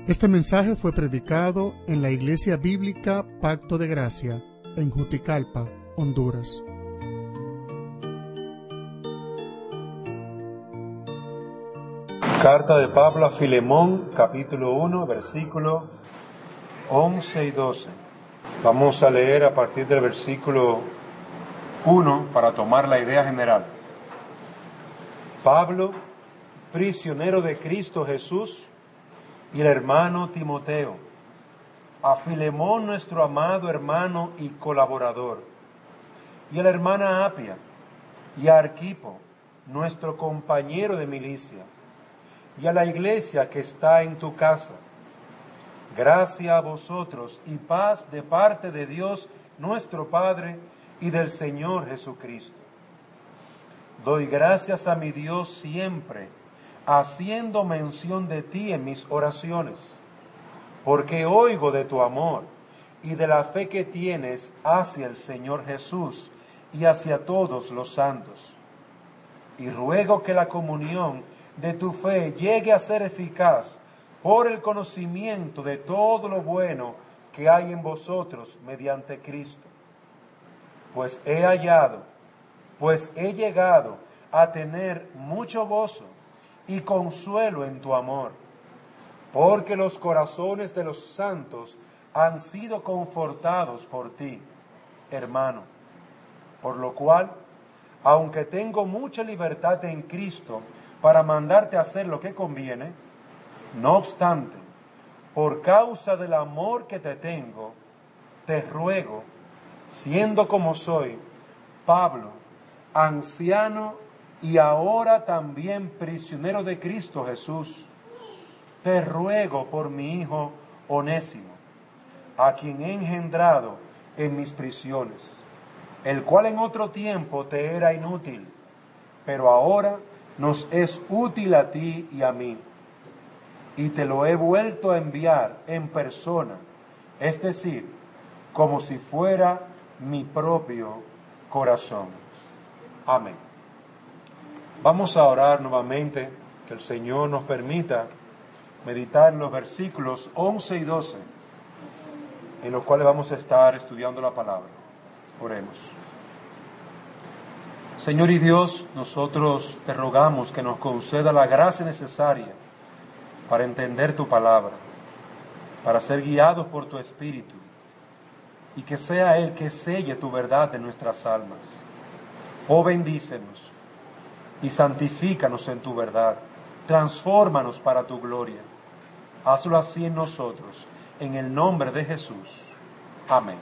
Este mensaje fue predicado en la Iglesia Bíblica Pacto de Gracia, en Juticalpa, Honduras. Carta de Pablo a Filemón, capítulo 1, versículos 11 y 12. Vamos a leer a partir del versículo 1 para tomar la idea general. Pablo, prisionero de Cristo Jesús, y el hermano Timoteo, a Filemón, nuestro amado hermano y colaborador, y a la hermana Apia, y a Arquipo, nuestro compañero de milicia, y a la iglesia que está en tu casa. Gracia a vosotros y paz de parte de Dios nuestro Padre y del Señor Jesucristo. Doy gracias a mi Dios siempre, haciendo mención de ti en mis oraciones, porque oigo de tu amor y de la fe que tienes hacia el Señor Jesús y hacia todos los santos. Y ruego que la comunión de tu fe llegue a ser eficaz por el conocimiento de todo lo bueno que hay en vosotros mediante Cristo. Pues he llegado a tener mucho gozo y consuelo en tu amor, porque los corazones de los santos han sido confortados por ti, hermano. Por lo cual, aunque tengo mucha libertad en Cristo para mandarte a hacer lo que conviene, no obstante, por causa del amor que te tengo, te ruego, siendo como soy, Pablo, anciano y ahora también prisionero de Cristo Jesús, te ruego por mi hijo Onésimo, a quien he engendrado en mis prisiones, el cual en otro tiempo te era inútil, pero ahora nos es útil a ti y a mí, y te lo he vuelto a enviar en persona, es decir, como si fuera mi propio corazón. Amén. Vamos a orar nuevamente, que el Señor nos permita meditar en los versículos 11 y 12, en los cuales vamos a estar estudiando la palabra. Oremos. Señor y Dios, nosotros te rogamos que nos conceda la gracia necesaria para entender tu palabra, para ser guiados por tu Espíritu, y que sea Él que selle tu verdad en nuestras almas. Oh, bendícenos y santifícanos en tu verdad, transfórmanos para tu gloria. Hazlo así en nosotros, en el nombre de Jesús. Amén.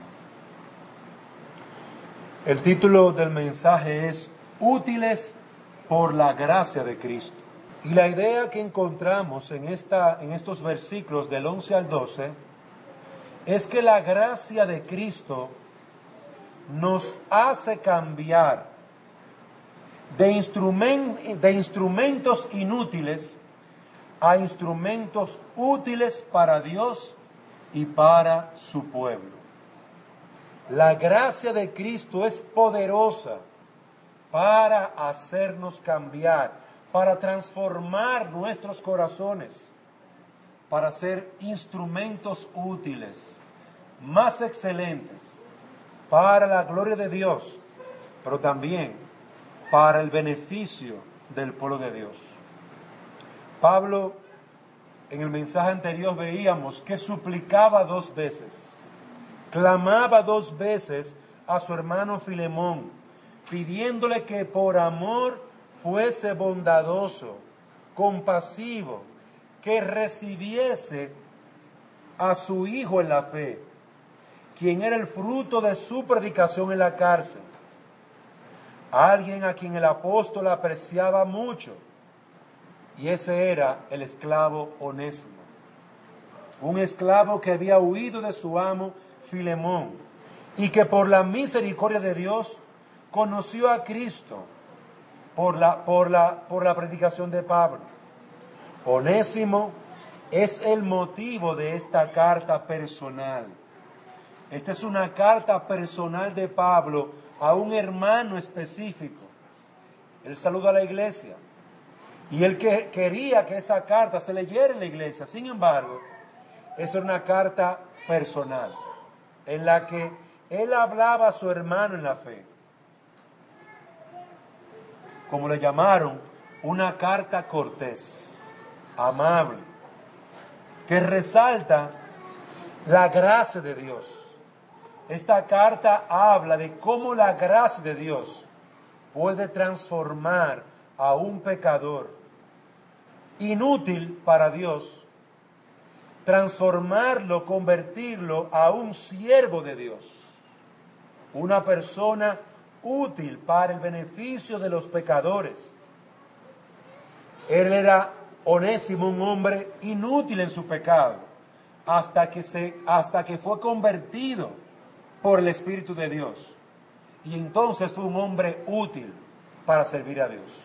El título del mensaje es Útiles por la gracia de Cristo. Y la idea que encontramos en estos versículos del 11 al 12 es que la gracia de Cristo nos hace cambiar de instrumentos inútiles a instrumentos útiles para Dios y para su pueblo. La gracia de Cristo es poderosa para hacernos cambiar, para transformar nuestros corazones, para ser instrumentos útiles, más excelentes, para la gloria de Dios, pero también para el beneficio del pueblo de Dios. Pablo, en el mensaje anterior veíamos que suplicaba 2 veces, clamaba 2 veces a su hermano Filemón, pidiéndole que por amor fuese bondadoso, compasivo, que recibiese a su hijo en la fe, quien era el fruto de su predicación en la cárcel. Alguien a quien el apóstol apreciaba mucho, y ese era el esclavo Onésimo, un esclavo que había huido de su amo Filemón y que por la misericordia de Dios conoció a Cristo por la predicación de Pablo. Onésimo es el motivo de esta carta personal. Esta es una carta personal de Pablo a un hermano específico. Él saluda a la iglesia y él quería que esa carta se leyera en la iglesia. Sin embargo, Esa era una carta personal, en la que él hablaba a su hermano en la fe. Como le llamaron, una carta cortés, amable, que resalta la gracia de Dios. Esta carta habla de cómo la gracia de Dios puede transformar a un pecador inútil para Dios, transformarlo, convertirlo a un siervo de Dios, una persona útil para el beneficio de los pecadores. Él era Onésimo, un hombre inútil en su pecado, hasta que fue convertido por el Espíritu de Dios. Y entonces fue un hombre útil para servir a Dios.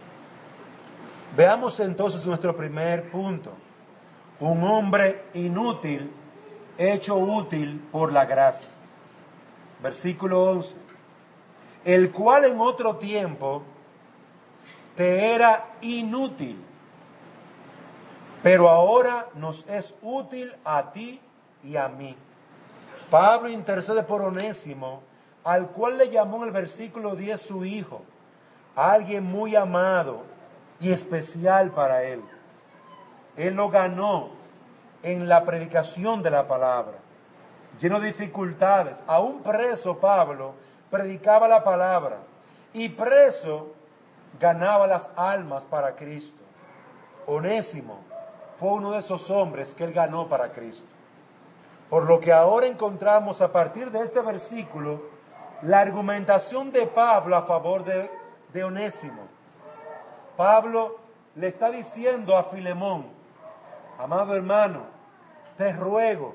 Veamos entonces nuestro primer punto. Un hombre inútil, hecho útil por la gracia. Versículo 11. El cual en otro tiempo te era inútil, pero ahora nos es útil a ti y a mí. Pablo intercede por Onésimo, al cual le llamó en el versículo 10 su hijo, alguien muy amado y especial para él. Él lo ganó en la predicación de la palabra, lleno de dificultades. Aún preso, Pablo predicaba la palabra, y preso ganaba las almas para Cristo. Onésimo fue uno de esos hombres que él ganó para Cristo. Por lo que ahora encontramos a partir de este versículo la argumentación de Pablo a favor de Onésimo. Pablo le está diciendo a Filemón: amado hermano, te ruego,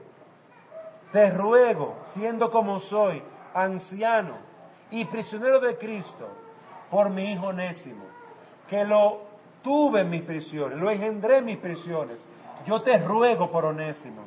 siendo como soy, anciano y prisionero de Cristo, por mi hijo Onésimo, que lo tuve en mis prisiones, lo engendré en mis prisiones. Yo te ruego por Onésimo.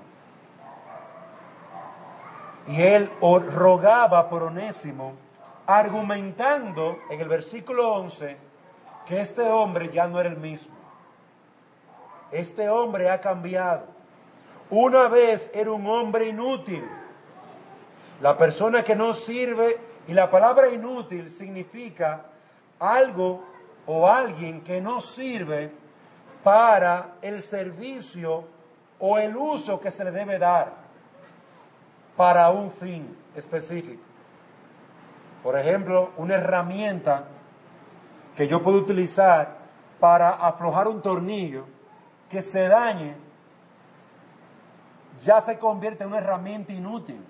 Y él rogaba por Onésimo, argumentando en el versículo 11 que este hombre ya no era el mismo. Este hombre ha cambiado. Una vez era un hombre inútil. La persona que no sirve, y la palabra inútil significa algo o alguien que no sirve para el servicio o el uso que se le debe dar para un fin específico. Por ejemplo, una herramienta que yo puedo utilizar para aflojar un tornillo que se dañe, ya se convierte en una herramienta inútil.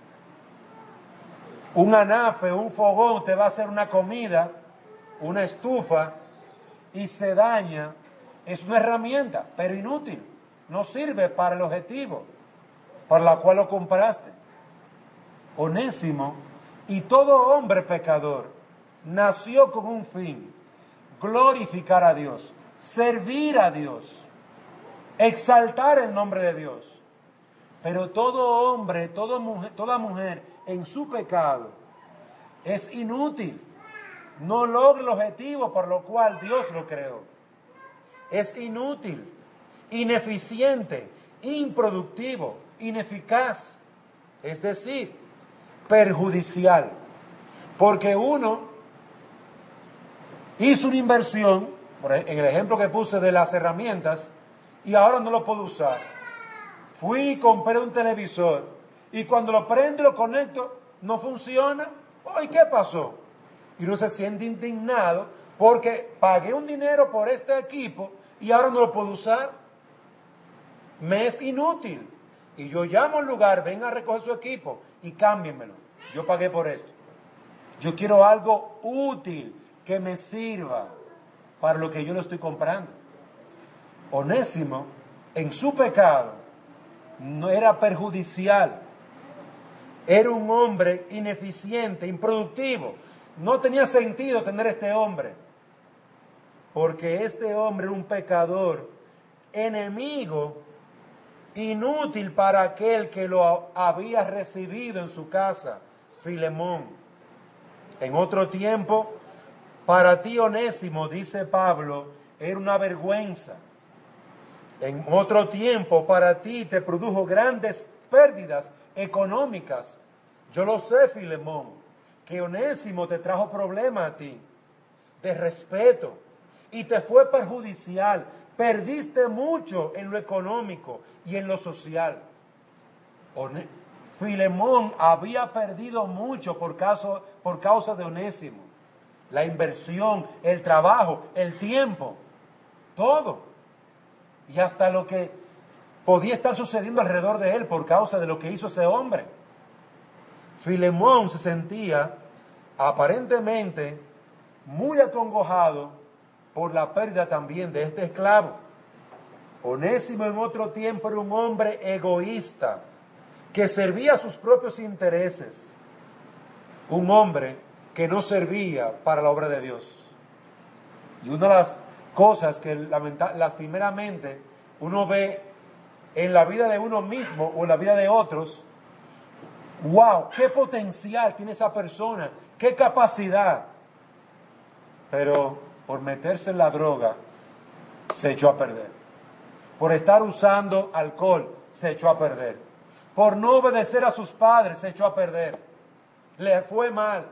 Un anafe, un fogón te va a hacer una comida, una estufa, y se daña. Es una herramienta, pero inútil. No sirve para el objetivo para el cual lo compraste. Onésimo, y todo hombre pecador, nació con un fin: glorificar a Dios, servir a Dios, exaltar el nombre de Dios. Pero todo hombre, toda mujer en su pecado es inútil, no logra el objetivo por lo cual Dios lo creó. Es inútil, ineficiente, improductivo, ineficaz, es decir, perjudicial, porque uno hizo una inversión, en el ejemplo que puse de las herramientas, y ahora no lo puedo usar. Fui y compré un televisor, y cuando lo prendo y lo conecto, no funciona. ¿Y qué pasó? Y uno se siente indignado porque pagué un dinero por este equipo y ahora no lo puedo usar. Me es inútil. Y yo llamo al lugar, venga a recoger su equipo y cámbienmelo. Yo pagué por esto. Yo quiero algo útil que me sirva para lo que yo lo estoy comprando. Onésimo, en su pecado, no era perjudicial. Era un hombre ineficiente, improductivo. No tenía sentido tener este hombre, porque este hombre era un pecador, enemigo, inútil para aquel que lo había recibido en su casa, Filemón. En otro tiempo, para ti, Onésimo, dice Pablo, era una vergüenza. En otro tiempo para ti te produjo grandes pérdidas económicas. Yo lo sé, Filemón, que Onésimo te trajo problemas a ti, de respeto, y te fue perjudicial. Perdiste mucho en lo económico y en lo social. Filemón había perdido mucho por causa de Onésimo. La inversión, el trabajo, el tiempo, todo. Y hasta lo que podía estar sucediendo alrededor de él por causa de lo que hizo ese hombre. Filemón se sentía aparentemente muy acongojado por la pérdida también de este esclavo. Onésimo en otro tiempo era un hombre egoísta que servía a sus propios intereses. Un hombre que no servía para la obra de Dios. Y una de las cosas que lastimeramente uno ve en la vida de uno mismo o en la vida de otros, ¡wow! ¡Qué potencial tiene esa persona! ¡Qué capacidad! Pero por meterse en la droga, se echó a perder. Por estar usando alcohol, se echó a perder. Por no obedecer a sus padres, se echó a perder. Le fue mal.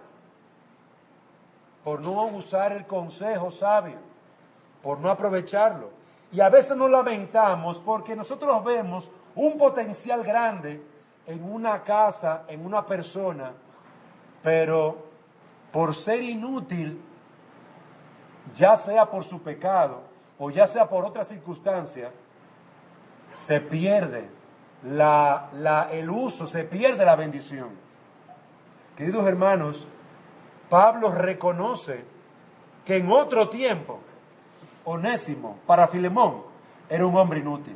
Por no usar el consejo sabio, por no aprovecharlo. Y a veces nos lamentamos porque nosotros vemos un potencial grande en una casa, en una persona, pero por ser inútil, ya sea por su pecado o ya sea por otra circunstancia, se pierde el uso, se pierde la bendición. Queridos hermanos, Pablo reconoce que en otro tiempo, Onésimo, para Filemón, era un hombre inútil.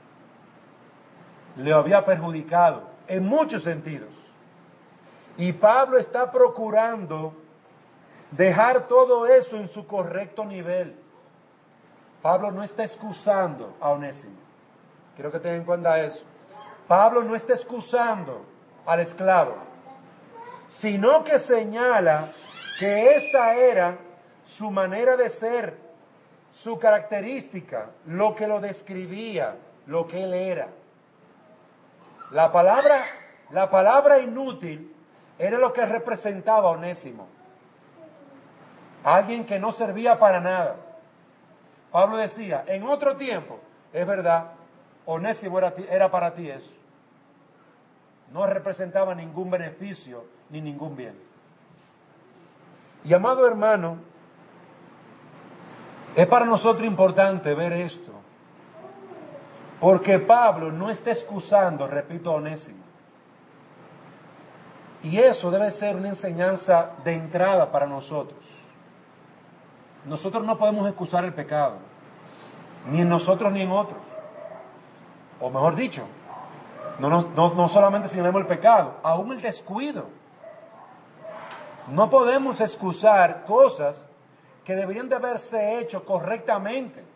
Le había perjudicado en muchos sentidos. Y Pablo está procurando dejar todo eso en su correcto nivel. Pablo no está excusando a Onésimo. Quiero que tengan en cuenta eso. Pablo no está excusando al esclavo, sino que señala que esta era su manera de ser, su característica, lo que lo describía, lo que él era. La palabra inútil era lo que representaba a Onésimo. Alguien que no servía para nada. Pablo decía, en otro tiempo, es verdad, Onésimo era para ti eso. No representaba ningún beneficio ni ningún bien. Y amado hermano, es para nosotros importante ver esto, porque Pablo no está excusando, repito, a Onésimo. Y eso debe ser una enseñanza de entrada para nosotros. Nosotros no podemos excusar el pecado, ni en nosotros ni en otros. O mejor dicho, no solamente señalamos el pecado, aún el descuido. No podemos excusar cosas que deberían de haberse hecho correctamente.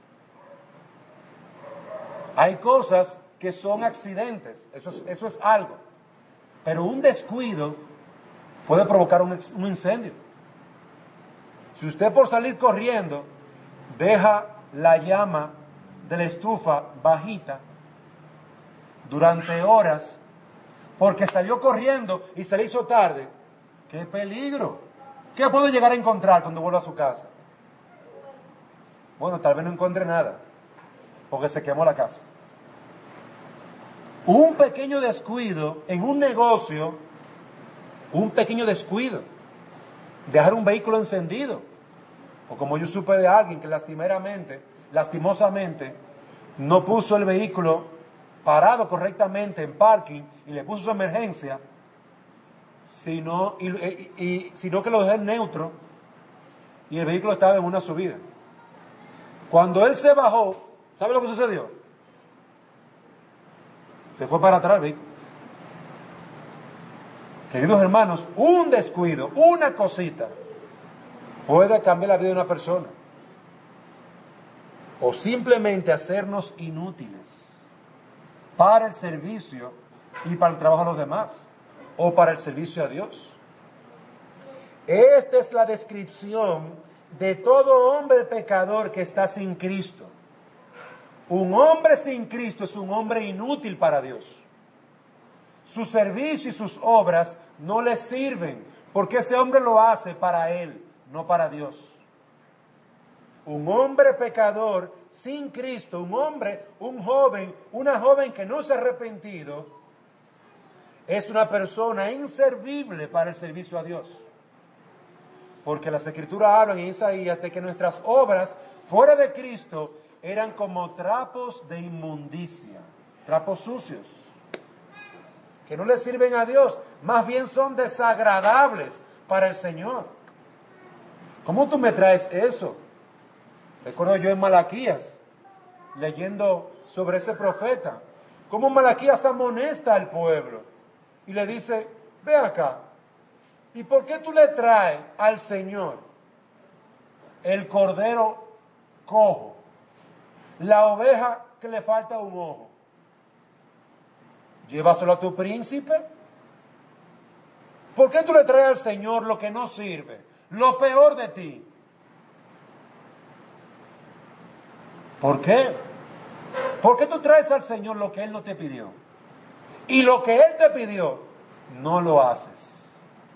Hay cosas que son accidentes, eso es algo. Pero un descuido puede provocar un incendio. Si usted por salir corriendo deja la llama de la estufa bajita durante horas porque salió corriendo y se le hizo tarde, ¡qué peligro! ¿Qué puede llegar a encontrar cuando vuelva a su casa? Bueno, tal vez no encuentre nada, porque se quemó la casa. Un pequeño descuido en un negocio, un pequeño descuido, dejar un vehículo encendido, o como yo supe de alguien que lastimosamente, no puso el vehículo parado correctamente en parking y le puso su emergencia, sino que lo dejó en neutro y el vehículo estaba en una subida. Cuando él se bajó, ¿sabe lo que sucedió? Se fue para atrás el vehículo. Queridos hermanos, un descuido, una cosita, puede cambiar la vida de una persona. O simplemente hacernos inútiles para el servicio y para el trabajo de los demás, o para el servicio a Dios. Esta es la descripción de todo hombre pecador que está sin Cristo. Un hombre sin Cristo es un hombre inútil para Dios. Su servicio y sus obras no le sirven, porque ese hombre lo hace para él, no para Dios. Un hombre pecador sin Cristo, un joven, una joven que no se ha arrepentido, es una persona inservible para el servicio a Dios. Porque las Escrituras hablan en Isaías de que nuestras obras fuera de Cristo eran como trapos de inmundicia, trapos sucios, que no le sirven a Dios, más bien son desagradables para el Señor. ¿Cómo tú me traes eso? Recuerdo yo en Malaquías, leyendo sobre ese profeta, cómo Malaquías amonesta al pueblo y le dice, ve acá, ¿y por qué tú le traes al Señor el cordero cojo, la oveja que le falta un ojo? Llévaselo a tu príncipe. ¿Por qué tú le traes al Señor lo que no sirve, lo peor de ti? ¿Por qué? ¿Por qué tú traes al Señor lo que Él no te pidió? Y lo que Él te pidió, no lo haces.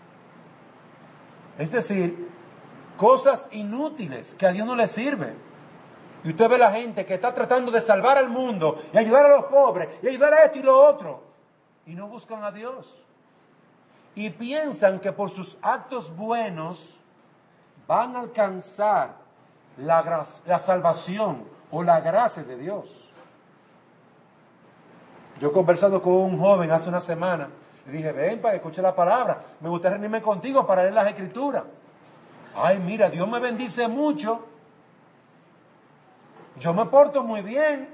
Es decir, cosas inútiles que a Dios no le sirven. Y usted ve la gente que está tratando de salvar al mundo y ayudar a los pobres y ayudar a esto y lo otro. Y no buscan a Dios. Y piensan que por sus actos buenos van a alcanzar la salvación o la gracia de Dios. Yo conversando con un joven hace una semana, le dije, ven para que escuche la palabra, me gustaría reunirme contigo para leer las Escrituras. Ay, mira, Dios me bendice mucho, yo me porto muy bien,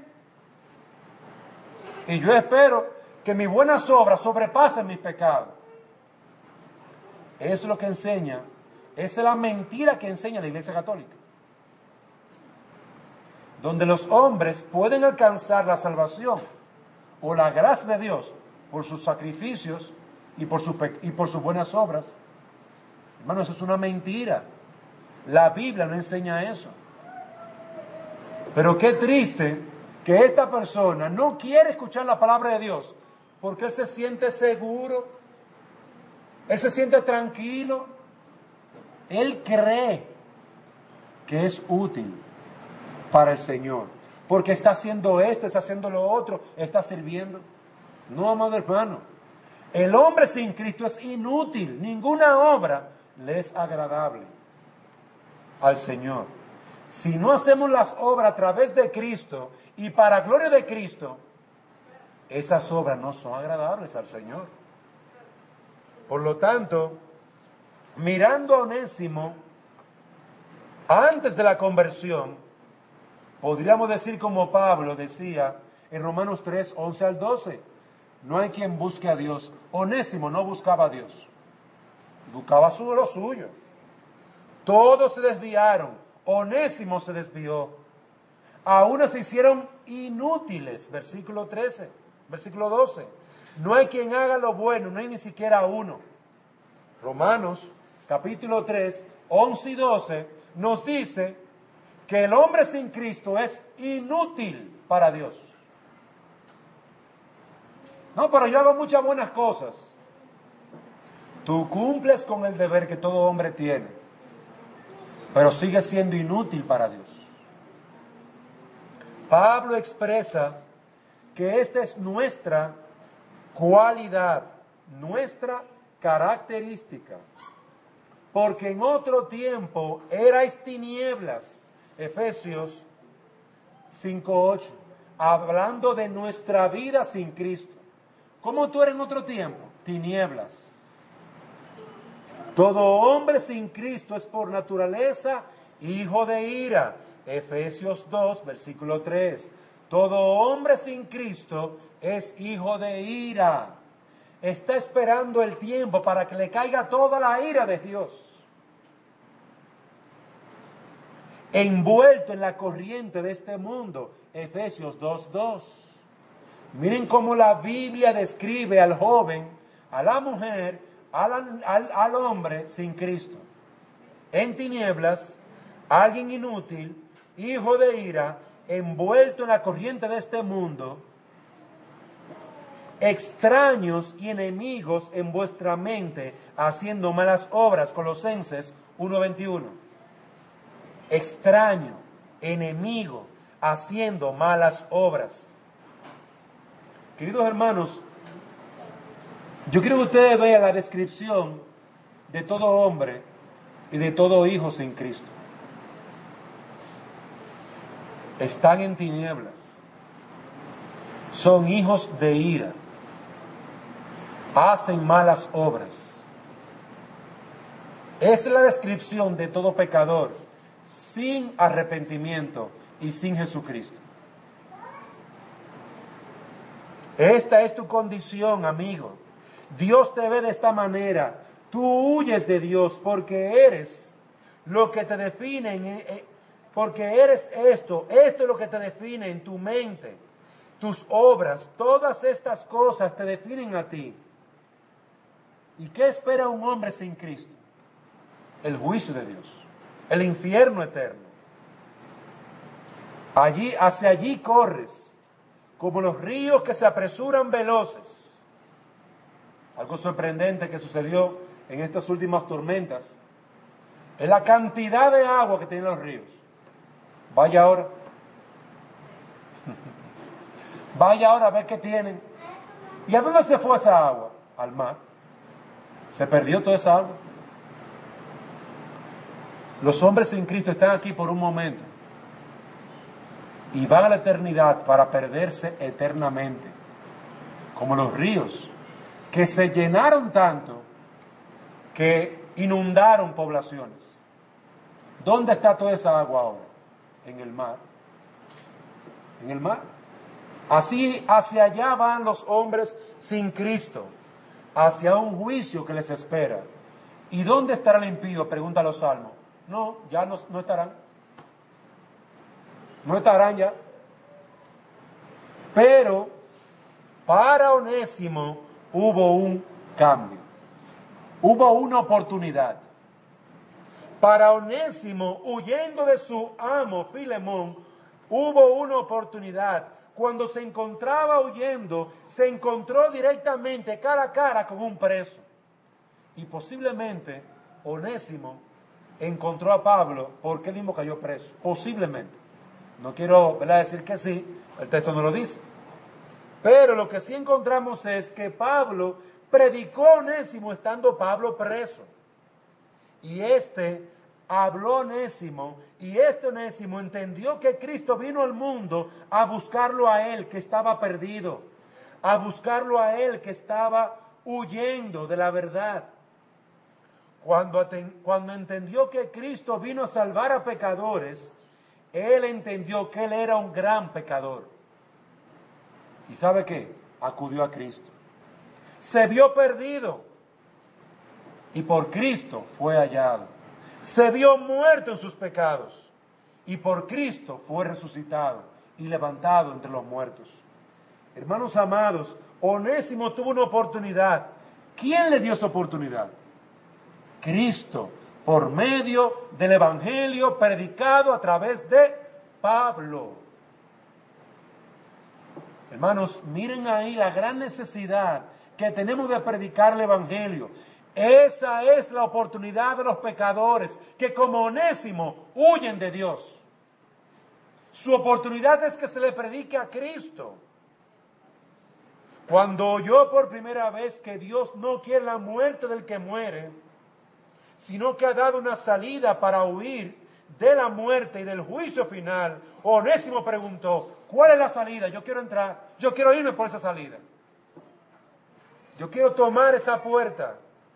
y yo espero que mis buenas obras sobrepasen mis pecados. Eso es lo que enseña, esa es la mentira que enseña la Iglesia Católica, donde los hombres pueden alcanzar la salvación o la gracia de Dios por sus sacrificios y por sus buenas obras. Hermano, eso es una mentira. La Biblia no enseña eso. Pero qué triste que esta persona no quiere escuchar la palabra de Dios porque él se siente seguro, él se siente tranquilo, él cree que es útil para el Señor, porque está haciendo esto, está haciendo lo otro, está sirviendo. No, amado hermano, el hombre sin Cristo es inútil, ninguna obra le es agradable al Señor. Si no hacemos las obras a través de Cristo y para gloria de Cristo, esas obras no son agradables al Señor. Por lo tanto, mirando a Onésimo, antes de la conversión, podríamos decir como Pablo decía en Romanos 3, 11 al 12, no hay quien busque a Dios. Onésimo no buscaba a Dios, buscaba lo suyo. Todos se desviaron, Onésimo se desvió. A unos se hicieron inútiles, versículo 13, versículo 12. No hay quien haga lo bueno, no hay ni siquiera uno. Romanos capítulo 3, 11 y 12 nos dice que el hombre sin Cristo es inútil para Dios. No, pero yo hago muchas buenas cosas. Tú cumples con el deber que todo hombre tiene, pero sigue siendo inútil para Dios. Pablo expresa que esta es nuestra cualidad, nuestra característica, porque en otro tiempo erais tinieblas, Efesios 5:8, hablando de nuestra vida sin Cristo. ¿Cómo tú eres en otro tiempo? Tinieblas. Todo hombre sin Cristo es por naturaleza hijo de ira. Efesios 2, versículo 3. Todo hombre sin Cristo es hijo de ira. Está esperando el tiempo para que le caiga toda la ira de Dios. Envuelto en la corriente de este mundo. Efesios 2:2. Miren cómo la Biblia describe al joven, a la mujer, al hombre sin Cristo. En tinieblas, alguien inútil, hijo de ira, envueltos en la corriente de este mundo, extraños y enemigos en vuestra mente, haciendo malas obras. Colosenses 1:21. Extraño, enemigo, haciendo malas obras. Queridos hermanos, yo quiero que ustedes vean la descripción de todo hombre y de todo hijo sin Cristo. Están en tinieblas, son hijos de ira, hacen malas obras. Esa es la descripción de todo pecador sin arrepentimiento y sin Jesucristo. Esta es tu condición, amigo. Dios te ve de esta manera. Tú huyes de Dios porque eres lo que te define, porque eres esto es lo que te define en tu mente, tus obras, todas estas cosas te definen a ti. ¿Y qué espera un hombre sin Cristo? El juicio de Dios, el infierno eterno. Hacia allí corres, como los ríos que se apresuran veloces. Algo sorprendente que sucedió en estas últimas tormentas es la cantidad de agua que tienen los ríos. Vaya ahora. Vaya ahora a ver qué tienen. ¿Y a dónde se fue esa agua? Al mar. Se perdió toda esa agua. Los hombres sin Cristo están aquí por un momento y van a la eternidad para perderse eternamente, como los ríos que se llenaron tanto que inundaron poblaciones. ¿Dónde está toda esa agua ahora? En el mar. En el mar. Así hacia allá van los hombres sin Cristo, hacia un juicio que les espera. ¿Y dónde estará el impío? Pregunta los salmos. No, ya no estarán. No estarán ya. Pero para Onésimo hubo un cambio. Hubo una oportunidad. Para Onésimo, huyendo de su amo Filemón, hubo una oportunidad. Cuando se encontraba huyendo, se encontró directamente cara a cara con un preso. Y posiblemente Onésimo encontró a Pablo porque él mismo cayó preso. Posiblemente. No quiero, ¿verdad?, decir que sí, el texto no lo dice. Pero lo que sí encontramos es que Pablo predicó a Onésimo estando Pablo preso. Y habló a Onésimo, y Onésimo entendió que Cristo vino al mundo a buscarlo a él que estaba perdido, a buscarlo a él que estaba huyendo de la verdad. Cuando entendió que Cristo vino a salvar a pecadores, él entendió que él era un gran pecador. ¿Y sabe qué? Acudió a Cristo. Se vio perdido y por Cristo fue hallado. Se vio muerto en sus pecados y por Cristo fue resucitado y levantado entre los muertos. Hermanos amados, Onésimo tuvo una oportunidad. ¿Quién le dio esa oportunidad? Cristo, por medio del evangelio predicado a través de Pablo. Hermanos, miren ahí la gran necesidad que tenemos de predicar el evangelio. Esa es la oportunidad de los pecadores que como Onésimo huyen de Dios. Su oportunidad es que se le predique a Cristo. Cuando oyó por primera vez que Dios no quiere la muerte del que muere, sino que ha dado una salida para huir de la muerte y del juicio final, Onésimo preguntó, ¿cuál es la salida? Yo quiero entrar, yo quiero irme por esa salida. Yo quiero tomar esa puerta.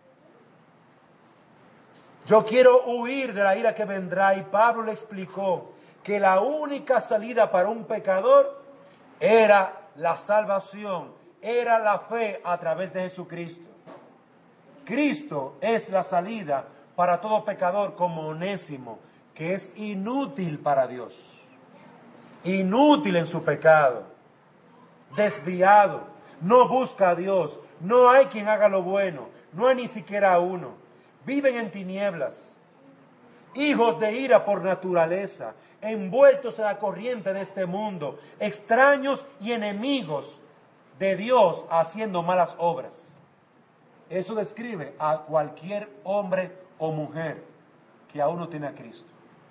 Yo quiero huir de la ira que vendrá. Y Pablo le explicó que la única salida para un pecador era la salvación, era la fe a través de Jesucristo. Cristo es la salida para todo pecador como Onésimo, que es inútil para Dios, inútil en su pecado, desviado, no busca a Dios, no hay quien haga lo bueno, no hay ni siquiera uno, viven en tinieblas, hijos de ira por naturaleza, envueltos en la corriente de este mundo, extraños y enemigos de Dios haciendo malas obras. Eso describe a cualquier hombre o mujer que aún no tiene a Cristo.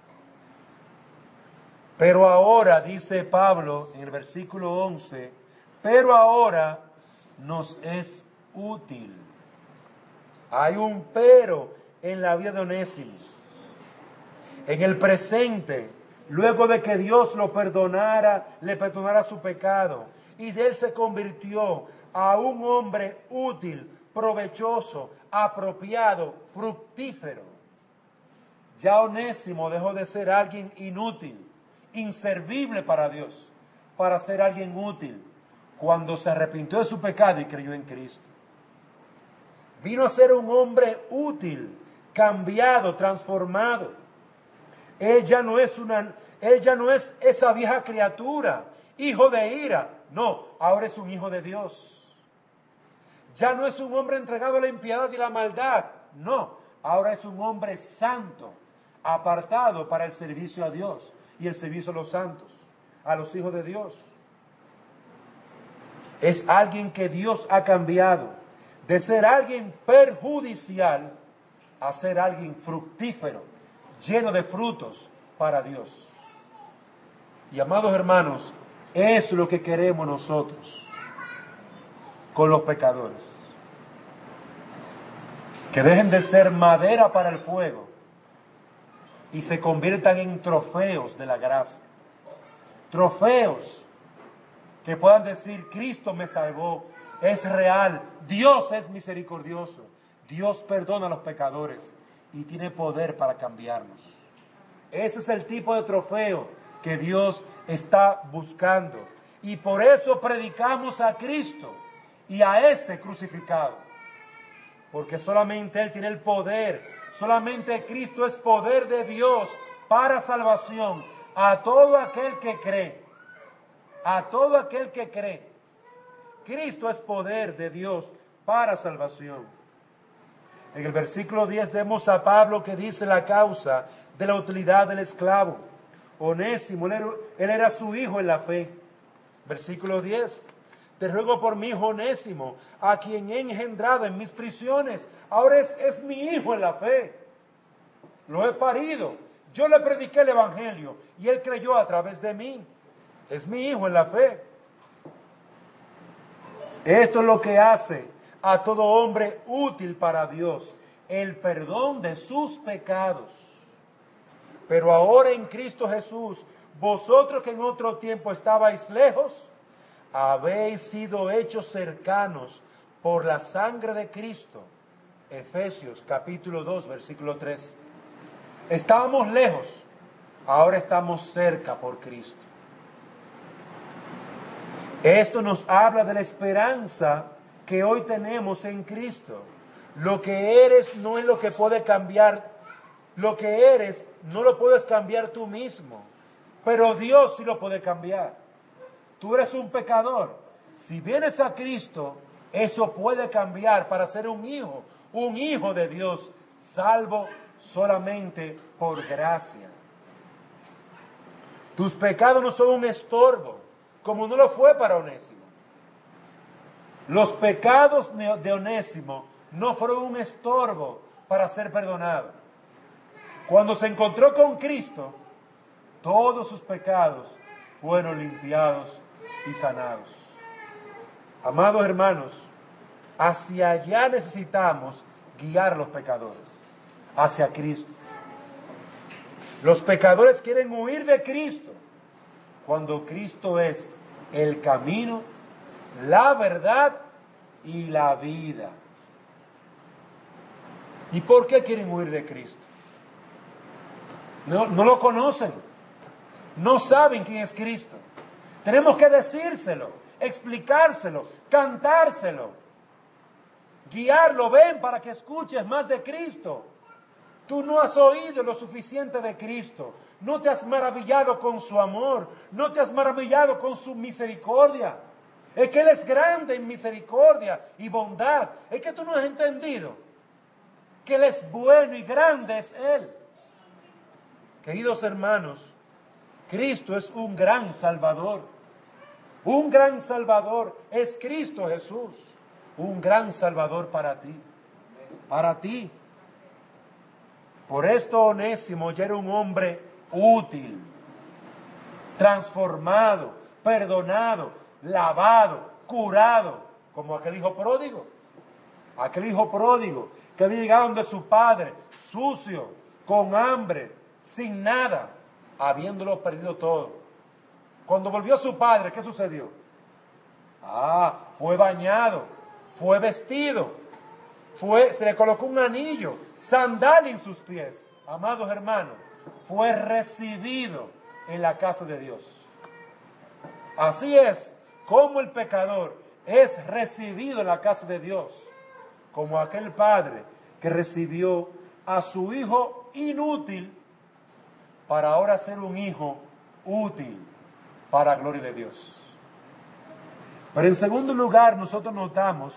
Pero ahora, dice Pablo en el versículo 11, pero ahora nos es útil. Hay un pero en la vida de Onésimo. En el presente, luego de que Dios le perdonara su pecado, y él se convirtió a un hombre útil, provechoso, apropiado, fructífero. Ya Onésimo dejó de ser alguien inútil, inservible para Dios, para ser alguien útil, cuando se arrepintió de su pecado y creyó en Cristo. Vino a ser un hombre útil, cambiado, transformado. Él ya no es esa vieja criatura, hijo de ira. No, ahora es un hijo de Dios. Ya no es un hombre entregado a la impiedad y la maldad. No, ahora es un hombre santo, apartado para el servicio a Dios y el servicio a los santos, a los hijos de Dios. Es alguien que Dios ha cambiado de ser alguien perjudicial a ser alguien fructífero, lleno de frutos para Dios. Y amados hermanos, es lo que queremos nosotros con los pecadores. Que dejen de ser madera para el fuego y se conviertan en trofeos de la gracia. Trofeos que puedan decir: Cristo me salvó, es real, Dios es misericordioso, Dios perdona a los pecadores y tiene poder para cambiarnos. Ese es el tipo de trofeo que Dios está buscando. Y por eso predicamos a Cristo y a este crucificado. Porque solamente Él tiene el poder, solamente Cristo es poder de Dios para salvación a todo aquel que cree. A todo aquel que cree. Cristo es poder de Dios para salvación. En el versículo 10 vemos a Pablo que dice la causa de la utilidad del esclavo. Onésimo, él era su hijo en la fe. Versículo 10. Te ruego por mi hijo Onésimo, a quien he engendrado en mis prisiones. Ahora es mi hijo en la fe. Lo he parido. Yo le prediqué el evangelio y él creyó a través de mí. Es mi hijo en la fe. Esto es lo que hace a todo hombre útil para Dios, el perdón de sus pecados. Pero ahora en Cristo Jesús, vosotros que en otro tiempo estabais lejos, habéis sido hechos cercanos por la sangre de Cristo. Efesios capítulo 2, versículo 3. Estábamos lejos, ahora estamos cerca por Cristo. Esto nos habla de la esperanza que hoy tenemos en Cristo. Lo que eres no es lo que puede cambiar. Lo que eres no lo puedes cambiar tú mismo, pero Dios sí lo puede cambiar. Tú eres un pecador. Si vienes a Cristo, eso puede cambiar para ser un hijo de Dios, salvo solamente por gracia. Tus pecados no son un estorbo, como no lo fue para Onésimo. Los pecados de Onésimo no fueron un estorbo para ser perdonado. Cuando se encontró con Cristo, todos sus pecados fueron limpiados y sanados. Amados hermanos, hacia allá necesitamos guiar a los pecadores, hacia Cristo. Los pecadores quieren huir de Cristo, cuando Cristo es el camino, la verdad y la vida. ¿Y por qué quieren huir de Cristo? No lo conocen, no saben quién es Cristo. Tenemos que decírselo, explicárselo, cantárselo, guiarlo. Ven para que escuches más de Cristo. Tú no has oído lo suficiente de Cristo, no te has maravillado con su amor, no te has maravillado con su misericordia. Es que Él es grande en misericordia y bondad. Es que tú no has entendido que Él es bueno y grande es Él. Queridos hermanos, Cristo es un gran Salvador. Un gran Salvador es Cristo Jesús. Un gran Salvador para ti. Para ti. Por esto Onésimo ya era un hombre útil, transformado, perdonado, lavado, curado, como aquel hijo pródigo. Aquel hijo pródigo que había llegado donde su padre, sucio, con hambre, sin nada, habiéndolo perdido todo. Cuando volvió su padre, ¿qué sucedió? Fue bañado, fue vestido, se le colocó un anillo, sandalia en sus pies. Amados hermanos, fue recibido en la casa de Dios. Así es como el pecador es recibido en la casa de Dios, como aquel padre que recibió a su hijo inútil para ahora ser un hijo útil para la gloria de Dios. Pero en segundo lugar, nosotros notamos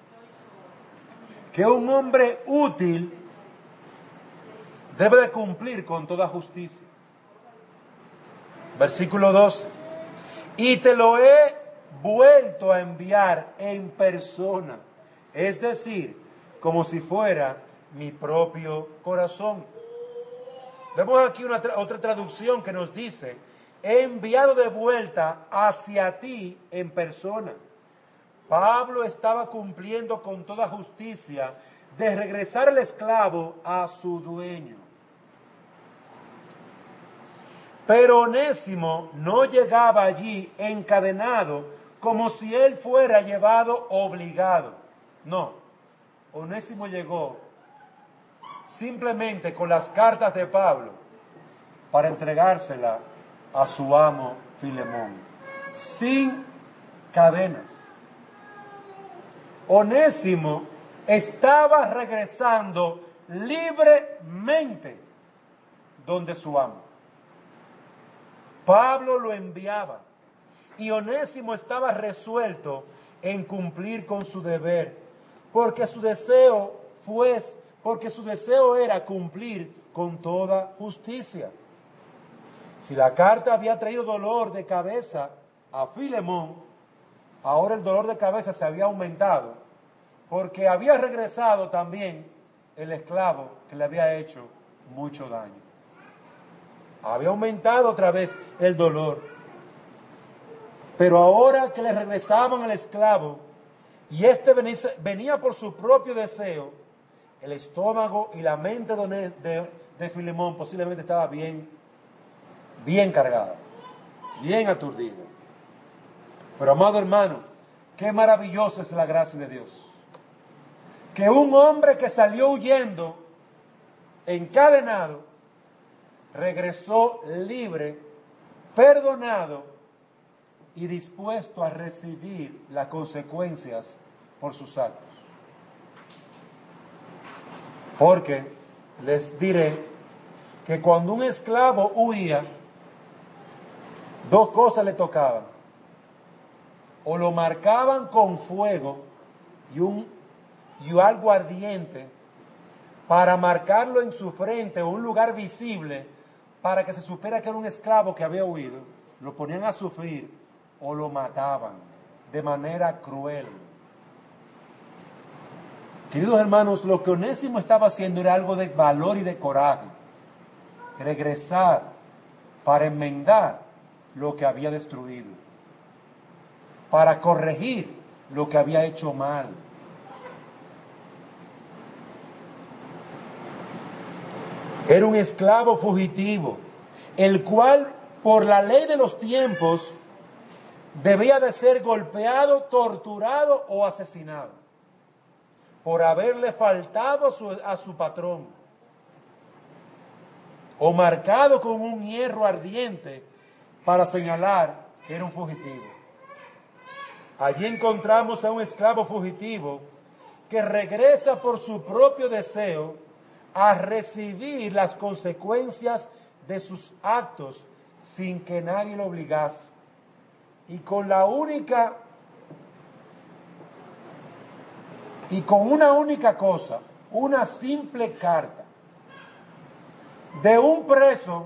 que un hombre útil debe de cumplir con toda justicia. Versículo 12. Y te lo he vuelto a enviar en persona, es decir, como si fuera mi propio corazón. Vemos aquí otra traducción que nos dice, he enviado de vuelta hacia ti en persona. Pablo estaba cumpliendo con toda justicia de regresar el esclavo a su dueño. Pero Onésimo no llegaba allí encadenado como si él fuera llevado obligado. No, Onésimo llegó simplemente con las cartas de Pablo para entregársela a su amo Filemón, sin cadenas. Onésimo estaba regresando libremente donde su amo. Pablo lo enviaba y Onésimo estaba resuelto en cumplir con su deber, porque su deseo era cumplir con toda justicia. Si la carta había traído dolor de cabeza a Filemón, ahora el dolor de cabeza se había aumentado, porque había regresado también el esclavo que le había hecho mucho daño. Había aumentado otra vez el dolor. Pero ahora que le regresaban al esclavo, y este venía por su propio deseo, el estómago y la mente de Filemón posiblemente estaba bien cargada, bien aturdida. Pero amado hermano, qué maravillosa es la gracia de Dios. Que un hombre que salió huyendo, encadenado, regresó libre, perdonado y dispuesto a recibir las consecuencias por sus actos. Porque les diré que cuando un esclavo huía, dos cosas le tocaban. O lo marcaban con fuego y algo ardiente para marcarlo en su frente o un lugar visible para que se supiera que era un esclavo que había huido, lo ponían a sufrir o lo mataban de manera cruel. Queridos hermanos, lo que Onésimo estaba haciendo era algo de valor y de coraje. Regresar para enmendar lo que había destruido, para corregir lo que había hecho mal. Era un esclavo fugitivo, el cual, por la ley de los tiempos, debía de ser golpeado, torturado o asesinado, por haberle faltado a su patrón, o marcado con un hierro ardiente para señalar que era un fugitivo. Allí encontramos a un esclavo fugitivo que regresa por su propio deseo a recibir las consecuencias de sus actos sin que nadie lo obligase. Y con una única cosa, una simple carta, de un preso,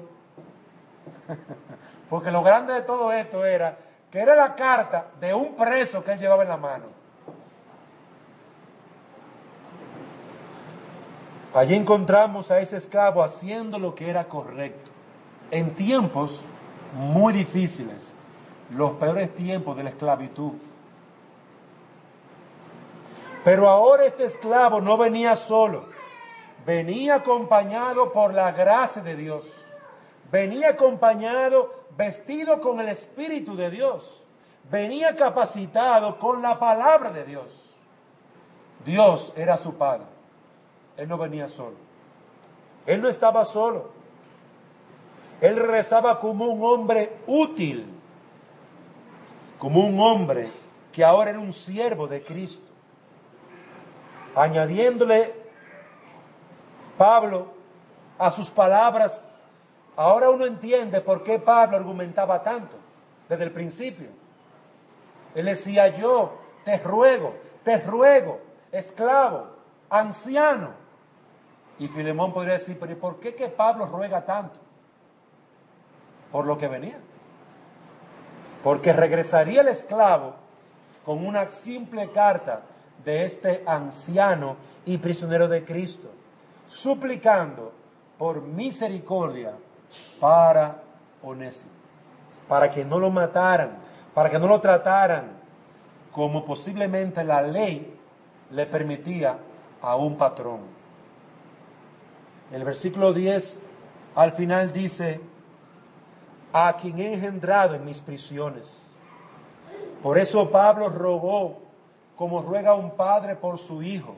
porque lo grande de todo esto era que era la carta de un preso que él llevaba en la mano. Allí encontramos a ese esclavo haciendo lo que era correcto, en tiempos muy difíciles, los peores tiempos de la esclavitud. Pero ahora este esclavo no venía solo, venía acompañado por la gracia de Dios, venía acompañado, vestido con el Espíritu de Dios, venía capacitado con la palabra de Dios. Dios era su Padre, él no venía solo, él no estaba solo, él regresaba como un hombre útil, como un hombre que ahora era un siervo de Cristo. Añadiéndole Pablo a sus palabras, ahora uno entiende por qué Pablo argumentaba tanto desde el principio. Él decía, yo te ruego, esclavo, anciano. Y Filemón podría decir, pero ¿y por qué que Pablo ruega tanto? Por lo que venía. Porque regresaría el esclavo con una simple carta de este anciano y prisionero de Cristo, suplicando por misericordia para Onésimo, para que no lo mataran, para que no lo trataran como posiblemente la ley le permitía a un patrón. El versículo 10 al final dice, a quien he engendrado en mis prisiones. Por eso Pablo rogó, como ruega un padre por su hijo,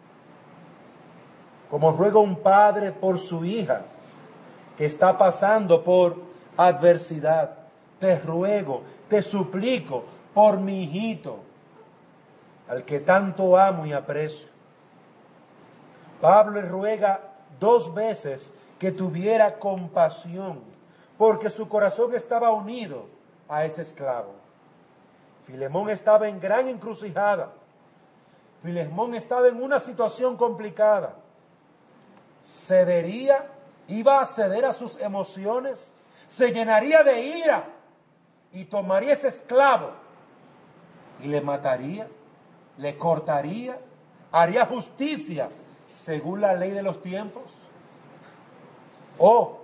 como ruega un padre por su hija, que está pasando por adversidad. Te ruego, te suplico por mi hijito, al que tanto amo y aprecio. Pablo le ruega 2 veces que tuviera compasión, porque su corazón estaba unido a ese esclavo. Filemón estaba en gran encrucijada. Filemón estaba en una situación complicada. ¿Cedería? ¿Iba a ceder a sus emociones? ¿Se llenaría de ira y tomaría ese esclavo y le mataría? ¿Le cortaría? ¿Haría justicia según la ley de los tiempos? ¿O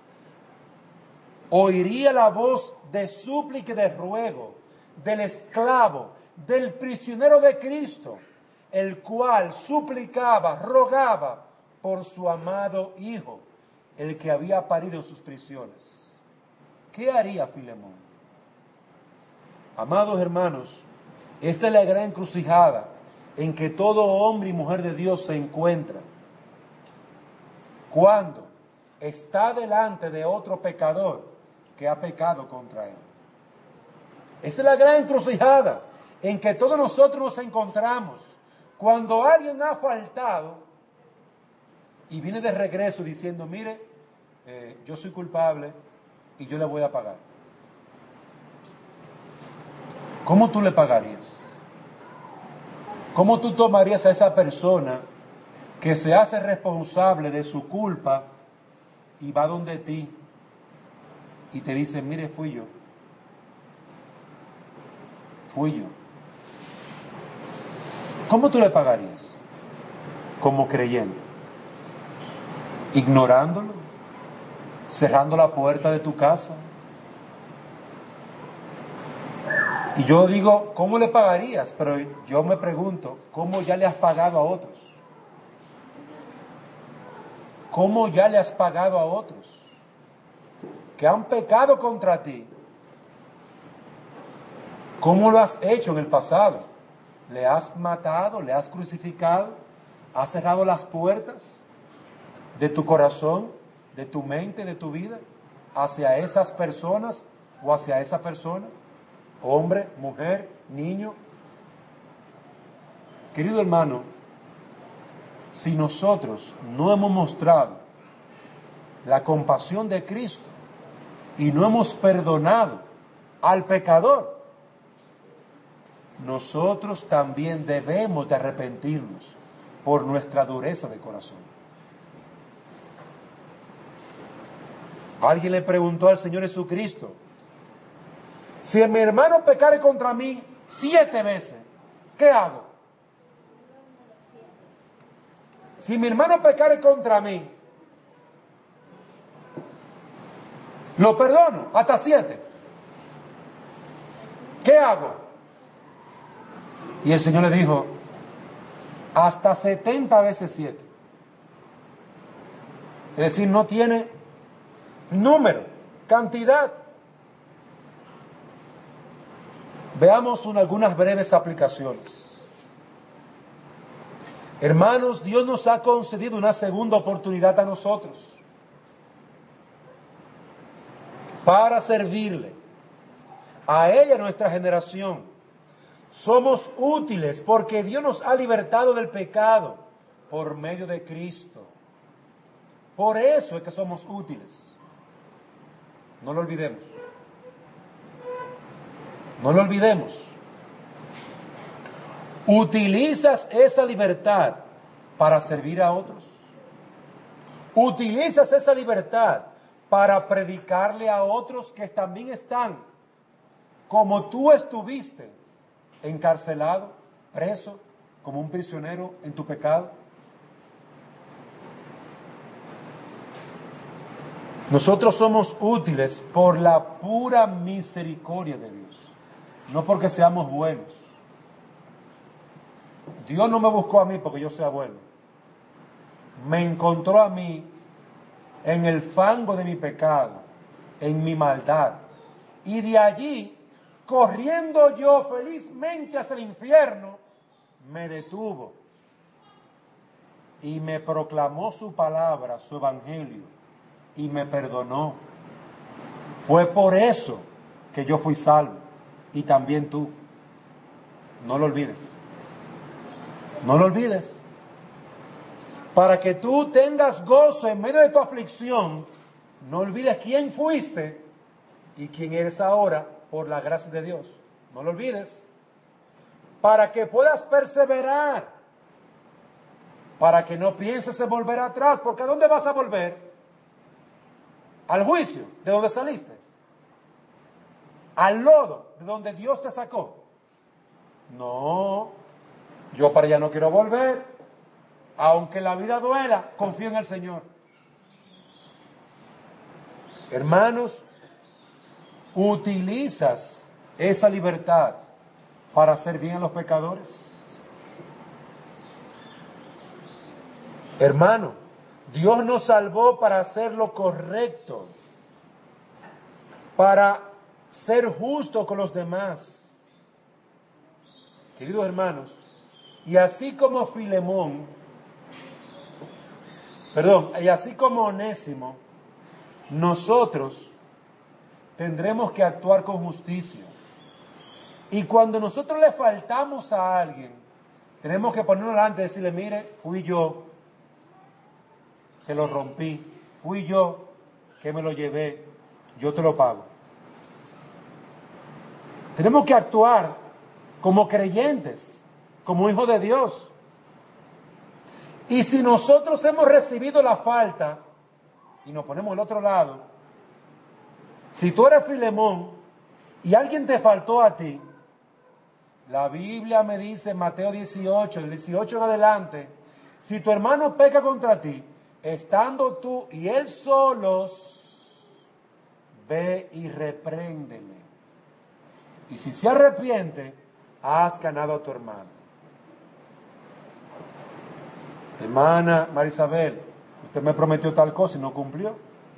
oiría la voz de súplica y de ruego del esclavo, del prisionero de Cristo, el cual suplicaba, rogaba por su amado hijo, el que había parido en sus prisiones? ¿Qué haría Filemón? Amados hermanos, esta es la gran encrucijada en que todo hombre y mujer de Dios se encuentra cuando está delante de otro pecador que ha pecado contra él. Esa es la gran encrucijada en que todos nosotros nos encontramos cuando alguien ha faltado y viene de regreso diciendo, mire, yo soy culpable y yo le voy a pagar. ¿Cómo tú le pagarías? ¿Cómo tú tomarías a esa persona que se hace responsable de su culpa y va donde ti y te dice, mire, fui yo? ¿Cómo tú le pagarías? Como creyente, ignorándolo, cerrando la puerta de tu casa. Y yo digo, ¿cómo le pagarías? Pero yo me pregunto, ¿cómo ya le has pagado a otros? ¿Cómo ya le has pagado a otros que han pecado contra ti? ¿Cómo lo has hecho en el pasado? ¿Le has matado? ¿Le has crucificado? ¿Has cerrado las puertas de tu corazón, de tu mente, de tu vida hacia esas personas o hacia esa persona? Hombre, mujer, niño. Querido hermano, si nosotros no hemos mostrado la compasión de Cristo y no hemos perdonado al pecador, nosotros también debemos de arrepentirnos por nuestra dureza de corazón. Alguien le preguntó al Señor Jesucristo: si mi hermano pecare contra mí 7 veces, ¿qué hago? Si mi hermano pecare contra mí, lo perdono hasta 7. ¿Qué hago? Y el Señor le dijo: hasta 70 veces 7. Es decir, no tiene número, cantidad. Veamos algunas breves aplicaciones. Hermanos, Dios nos ha concedido una segunda oportunidad a nosotros para servirle a Él y a nuestra generación. Somos útiles porque Dios nos ha libertado del pecado por medio de Cristo. Por eso es que somos útiles. No lo olvidemos. No lo olvidemos. ¿Utilizas esa libertad para servir a otros? ¿Utilizas esa libertad para predicarle a otros que también están, como tú estuviste, encarcelado, preso, como un prisionero en tu pecado? Nosotros somos útiles por la pura misericordia de Dios, no porque seamos buenos. Dios no me buscó a mí porque yo sea bueno. Me encontró a mí en el fango de mi pecado, en mi maldad. Y de allí, corriendo yo felizmente hacia el infierno, me detuvo y me proclamó su palabra, su evangelio, y me perdonó. Fue por eso que yo fui salvo, y también tú. No lo olvides. No lo olvides. Para que tú tengas gozo en medio de tu aflicción, no olvides quién fuiste y quién eres ahora por la gracia de Dios. No lo olvides. Para que puedas perseverar. Para que no pienses en volver atrás. Porque ¿a dónde vas a volver? Al juicio, de donde saliste. Al lodo, de donde Dios te sacó. No, yo para allá no quiero volver. Aunque la vida duela, confío en el Señor. Hermanos, ¿utilizas esa libertad para hacer bien a los pecadores? Hermano, Dios nos salvó para hacer lo correcto, para ser justo con los demás. Queridos hermanos, y así como Onésimo, nosotros tendremos que actuar con justicia. Y cuando nosotros le faltamos a alguien, tenemos que ponernos delante y decirle: mire, fui yo que lo rompí, fui yo que me lo llevé, yo te lo pago. Tenemos que actuar como creyentes, como hijos de Dios. Y si nosotros hemos recibido la falta y nos ponemos al otro lado, si tú eres Filemón y alguien te faltó a ti, la Biblia me dice en Mateo 18, el 18 en adelante, si tu hermano peca contra ti, estando tú y él solos, ve y repréndele. Y si se arrepiente, has ganado a tu hermano. Hermana Marisabel, usted me prometió tal cosa y no cumplió.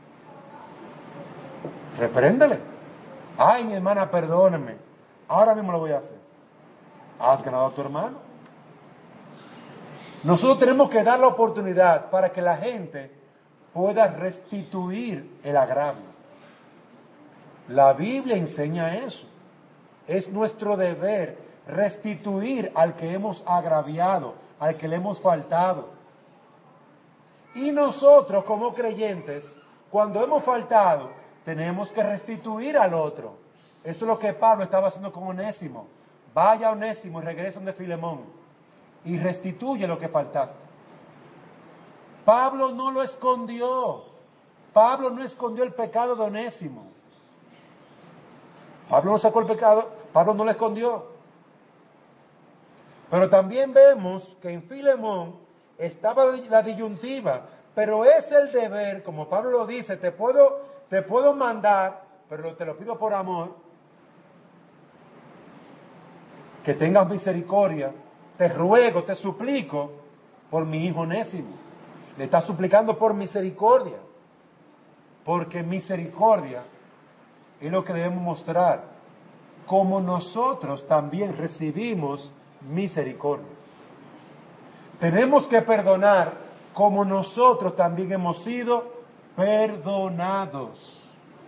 Repréndele. Ay, mi hermana, perdóneme. Ahora mismo lo voy a hacer. Has ganado a tu hermano. Nosotros tenemos que dar la oportunidad para que la gente pueda restituir el agravio. La Biblia enseña eso. Es nuestro deber restituir al que hemos agraviado, al que le hemos faltado. Y nosotros como creyentes, cuando hemos faltado, tenemos que restituir al otro. Eso es lo que Pablo estaba haciendo con Onésimo. Vaya Onésimo y regresa donde Filemón y restituye lo que faltaste. Pablo no lo escondió. Pablo no escondió el pecado de Onésimo. Pablo no sacó el pecado, Pablo no lo escondió. Pero también vemos que en Filemón estaba la disyuntiva, pero es el deber, como Pablo lo dice, te puedo mandar, pero te lo pido por amor, que tengas misericordia, te ruego, te suplico por mi hijo Onésimo. Le está suplicando por misericordia, porque misericordia es lo que debemos mostrar, como nosotros también recibimos misericordia. Tenemos que perdonar como nosotros también hemos sido perdonados.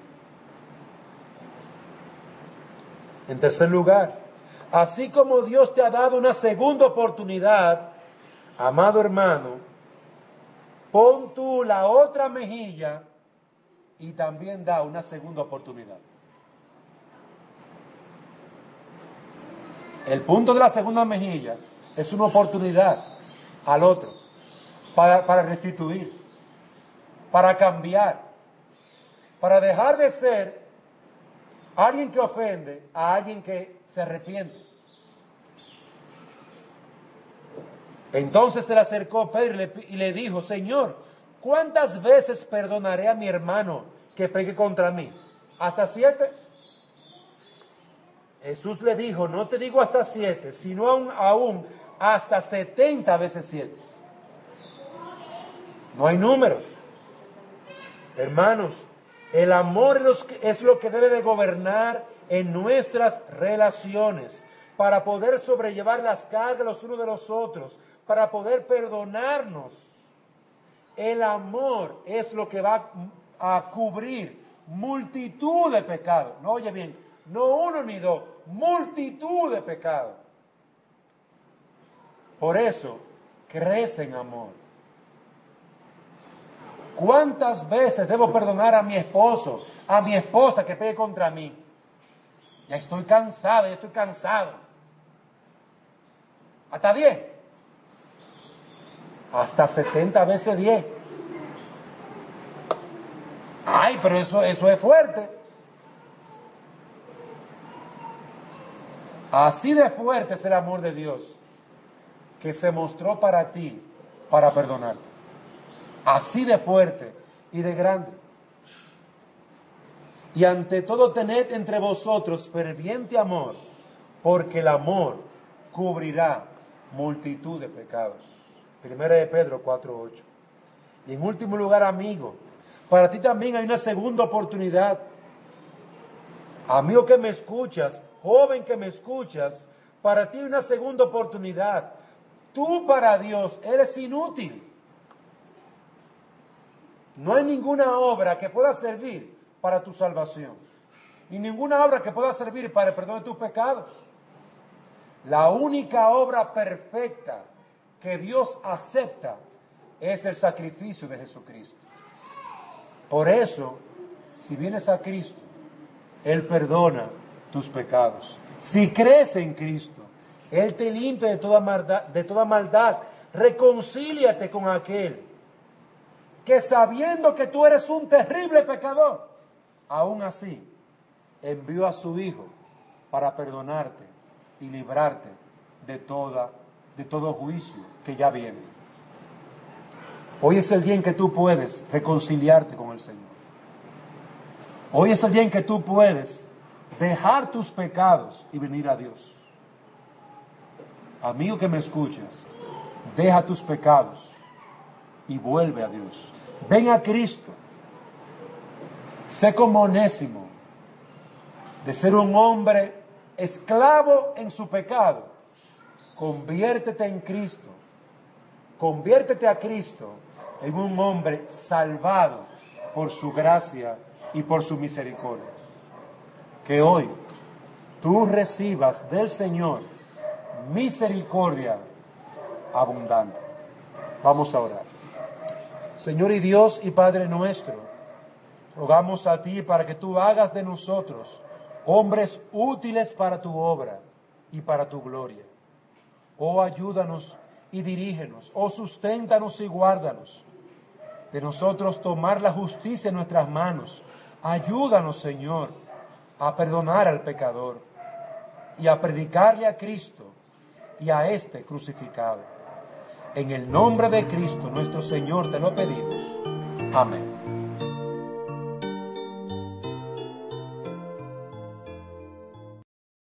En tercer lugar, así como Dios te ha dado una segunda oportunidad, amado hermano, pon tú la otra mejilla y también da una segunda oportunidad. El punto de la segunda mejilla es una oportunidad al otro para restituir, para cambiar, para dejar de ser alguien que ofende a alguien que se arrepiente. Entonces se le acercó Pedro y le dijo: Señor, ¿cuántas veces perdonaré a mi hermano que peque contra mí? ¿Hasta 7? Jesús le dijo: no te digo hasta 7, sino aún hasta 70 veces 7. No hay números. Hermanos, el amor es lo que debe de gobernar en nuestras relaciones, para poder sobrellevar las cargas los unos de los otros, para poder perdonarnos. El amor es lo que va a cubrir multitud de pecados. No, oye bien, no uno ni dos, multitud de pecados. Por eso, crece en amor. ¿Cuántas veces debo perdonar a mi esposo, a mi esposa que pegue contra mí? Ya estoy cansado, ya estoy cansado. ¿Hasta 10? Hasta 70 veces 10. Ay, pero eso es fuerte. Así de fuerte es el amor de Dios, que se mostró para ti, para perdonarte. Así de fuerte y de grande. Y ante todo tened entre vosotros ferviente amor, porque el amor cubrirá multitud de pecados. Primera de Pedro 4:8. Y en último lugar, amigo, para ti también hay una segunda oportunidad. Amigo que me escuchas, joven que me escuchas, para ti hay una segunda oportunidad. Tú para Dios eres inútil. No hay ninguna obra que pueda servir para tu salvación, ni ninguna obra que pueda servir para el perdón de tus pecados. La única obra perfecta que Dios acepta es el sacrificio de Jesucristo. Por eso, si vienes a Cristo, Él perdona tus pecados. Si crees en Cristo, Él te limpia de toda maldad. Reconcíliate con aquel que, sabiendo que tú eres un terrible pecador, aún así envió a su Hijo para perdonarte y librarte de todo juicio que ya viene. Hoy es el día en que tú puedes reconciliarte con el Señor. Hoy es el día en que tú puedes dejar tus pecados y venir a Dios. Amigo que me escuchas, deja tus pecados y vuelve a Dios. Ven a Cristo. Sé como Onésimo, de ser un hombre esclavo en su pecado. Conviértete en Cristo. Conviértete a Cristo en un hombre salvado por su gracia y por su misericordia. Que hoy tú recibas del Señor misericordia abundante. Vamos a orar. Señor y Dios y Padre nuestro, rogamos a ti para que tú hagas de nosotros hombres útiles para tu obra y para tu gloria. Oh, ayúdanos y dirígenos, oh, susténtanos y guárdanos. de nosotros tomar la justicia en nuestras manos. Ayúdanos, Señor, a perdonar al pecador y a predicarle a Cristo y a este crucificado. En el nombre de Cristo nuestro Señor te lo pedimos. Amén.